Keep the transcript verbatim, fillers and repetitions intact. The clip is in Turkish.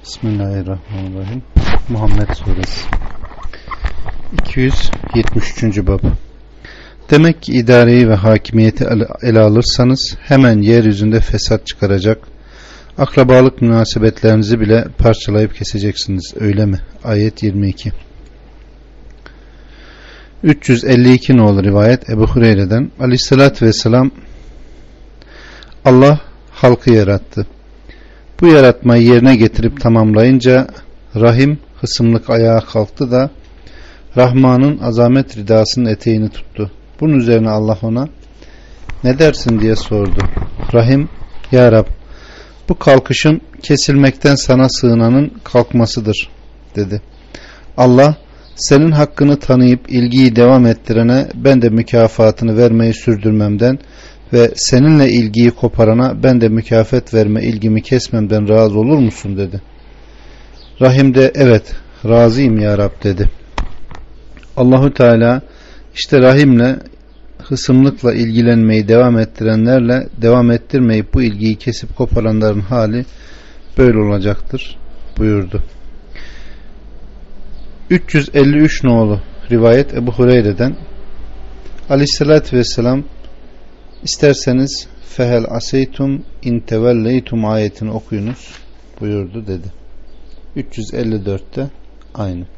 Bismillahirrahmanirrahim. Muhammed Suresi iki yüz yetmiş üçüncü Bab. Demek ki idareyi ve hakimiyeti ele alırsanız hemen yeryüzünde fesat çıkaracak, akrabalık münasebetlerinizi bile parçalayıp keseceksiniz, öyle mi? Ayet yirmi iki. üç yüz elli iki nolu rivayet Ebu Hureyre'den, Aleyhisselatü Vesselam, Allah halkı yarattı. Bu yaratmayı yerine getirip tamamlayınca rahim hısımlık ayağa kalktı da Rahman'ın azamet ridasının eteğini tuttu. Bunun üzerine Allah ona ne dersin diye sordu. Rahim, Ya Rab, bu kalkışım kesilmekten sana sığınanın kalkmasıdır dedi. Allah, senin hakkını tanıyıp ilgiyi devam ettirene ben de mükafatını vermeyi sürdürmemden ve seninle ilgiyi koparana ben de mükafat verme ilgimi kesmemden razı olur musun dedi. Rahim de evet razıyım ya Rab dedi. Allahu Teala işte rahimle hısımlıkla ilgilenmeyi devam ettirenlerle devam ettirmeyip bu ilgiyi kesip koparanların hali böyle olacaktır buyurdu. üç yüz elli üç nolu rivayet Ebu Hureyre'den, Aleyhisselatü Vesselam, İsterseniz fehel aseytum in tevelleytum ayetini okuyunuz buyurdu dedi. üç yüz elli dörtte aynı.